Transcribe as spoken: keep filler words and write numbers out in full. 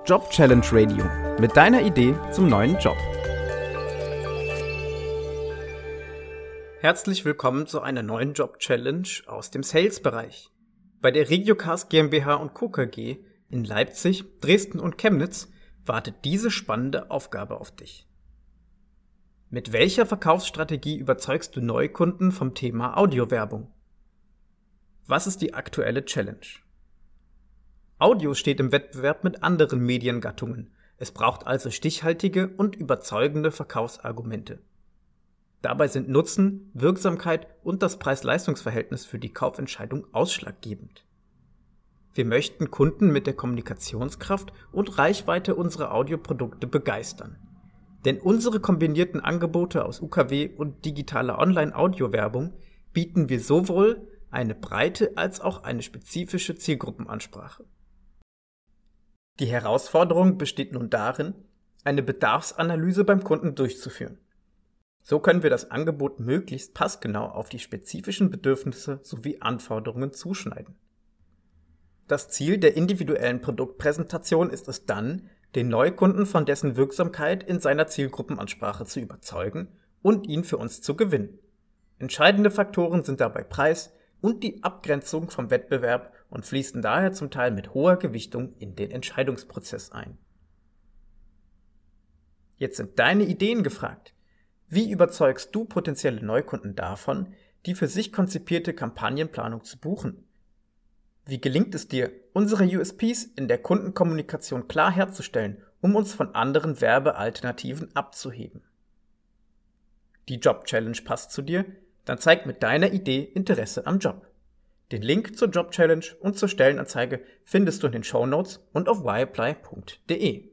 Job Challenge Radio mit deiner Idee zum neuen Job. Herzlich willkommen zu einer neuen Job Challenge aus dem Sales-Bereich. Bei der Regiocast GmbH und Co. KG in Leipzig, Dresden und Chemnitz wartet diese spannende Aufgabe auf dich. Mit welcher Verkaufsstrategie überzeugst du Neukunden vom Thema Audiowerbung? Was ist die aktuelle Challenge? Audio steht im Wettbewerb mit anderen Mediengattungen. Es braucht also stichhaltige und überzeugende Verkaufsargumente. Dabei sind Nutzen, Wirksamkeit und das Preis-Leistungs-Verhältnis für die Kaufentscheidung ausschlaggebend. Wir möchten Kunden mit der Kommunikationskraft und Reichweite unserer Audioprodukte begeistern. Denn unsere kombinierten Angebote aus U K W und digitaler Online-Audio-Werbung bieten wir sowohl eine breite als auch eine spezifische Zielgruppenansprache. Die Herausforderung besteht nun darin, eine Bedarfsanalyse beim Kunden durchzuführen. So können wir das Angebot möglichst passgenau auf die spezifischen Bedürfnisse sowie Anforderungen zuschneiden. Das Ziel der individuellen Produktpräsentation ist es dann, den Neukunden von dessen Wirksamkeit in seiner Zielgruppenansprache zu überzeugen und ihn für uns zu gewinnen. Entscheidende Faktoren sind dabei Preis und die Abgrenzung vom Wettbewerb und fließen daher zum Teil mit hoher Gewichtung in den Entscheidungsprozess ein. Jetzt sind deine Ideen gefragt. Wie überzeugst du potenzielle Neukunden davon, die für sich konzipierte Kampagnenplanung zu buchen? Wie gelingt es dir, unsere U S Ps in der Kundenkommunikation klar herzustellen, um uns von anderen Werbealternativen abzuheben? Die Job Challenge passt zu dir? Dann zeig mit deiner Idee Interesse am Job. Den Link zur Job Challenge und zur Stellenanzeige findest du in den Shownotes und auf y apply punkt de.